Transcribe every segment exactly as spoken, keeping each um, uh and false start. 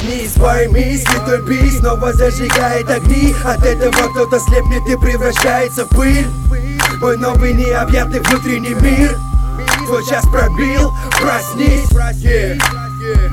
Проснись, пойми, святой бий снова зажигает огни. От этого кто-то слепнет и превращается в пыль. Мой новый необъятный внутренний мир твой час пробил, проснись. Yeah. Yeah.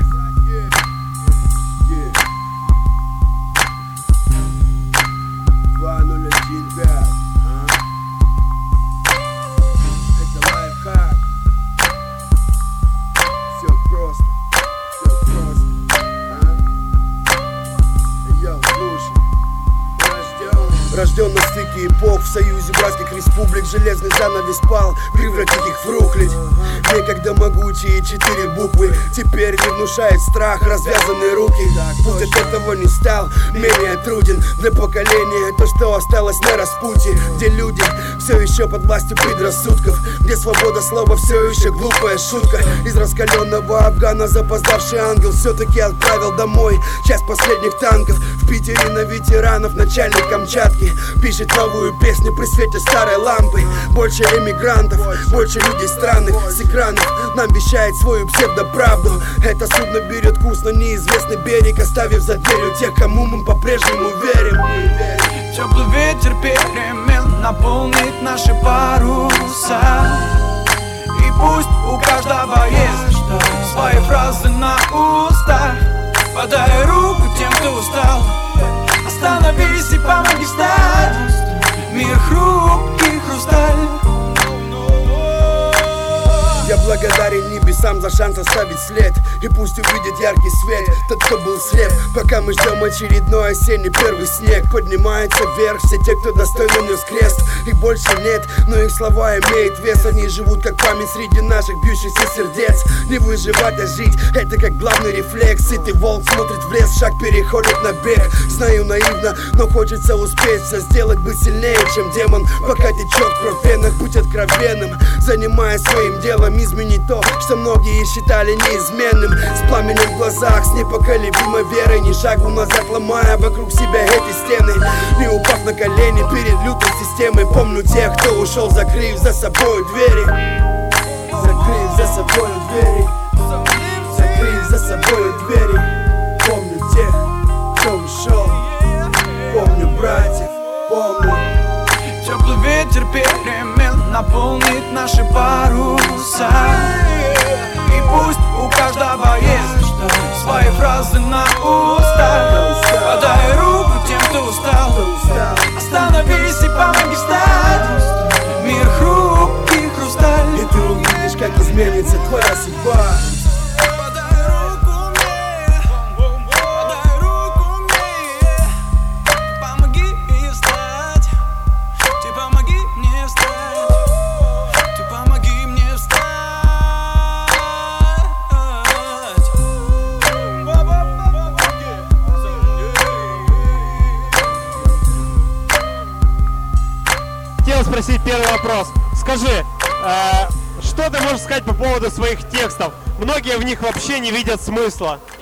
Рожден на стыке эпох, в союзе братских республик. Железный занавес пал, превратить их в рухлядь. Некогда могучие четыре буквы теперь не внушает страх развязанные руки. Путь от этого не стал менее труден для поколения. То, что осталось на распутье, где люди все еще под властью предрассудков, где свобода слова все еще глупая шутка. Из раскаленного Афгана запоздавший ангел все-таки отправил домой часть последних танков. В Питере на ветеранов начальник Камчатки пишет новую песню при свете старой лампы. Больше эмигрантов, больше людей странных с экранов нам вещает свою псевдоправду. Это судно берет курс на неизвестный берег, оставив за дверью тех, кому мы по-прежнему верим. Теплый ветер перемен наполнит наши паруса. И пусть у каждого есть свои фразы на устах. Подай руку тем, кто устал. Остановись и помоги встать. Мир хрупкий хрусталь. Я благодарен небесам за шанс оставить след. И пусть увидит яркий свет тот, кто был слеп. Пока мы ждем очередной осенний первый снег, поднимается вверх все те, кто достойно нес крест. Их больше нет, но их слова имеют вес. Они живут как память среди наших бьющихся сердец. Не выживать, а жить, это как главный рефлекс. Сытый волк смотрит в лес, шаг переходит на бег. Знаю наивно, но хочется успеть все сделать, быть сильнее, чем демон. Пока течет кровь в венах, будь откровенным, занимаясь своим делом. Изменить то, что многие считали неизменным. С пламенем в глазах, с непоколебимой верой, ни шагу назад ломая вокруг себя эти стены. Не упав на колени перед лютой системой. Помню тех, кто ушел, закрыв за собой двери. Закрыв за собой двери. Закрыв за собой двери. Помню тех, кто ушел. Помню братьев, помню. Теплый ветер перемен наполнит наши паруса. И пусть у каждого есть свои фразы на устах. Подай руку тем, кто устал. Остановись и помоги встать. Мир хрупкий хрусталь. И ты увидишь, как изменится твоя судьба. Хотел спросить первый вопрос. Скажи, э, что ты можешь сказать по поводу своих текстов? Многие в них вообще не видят смысла.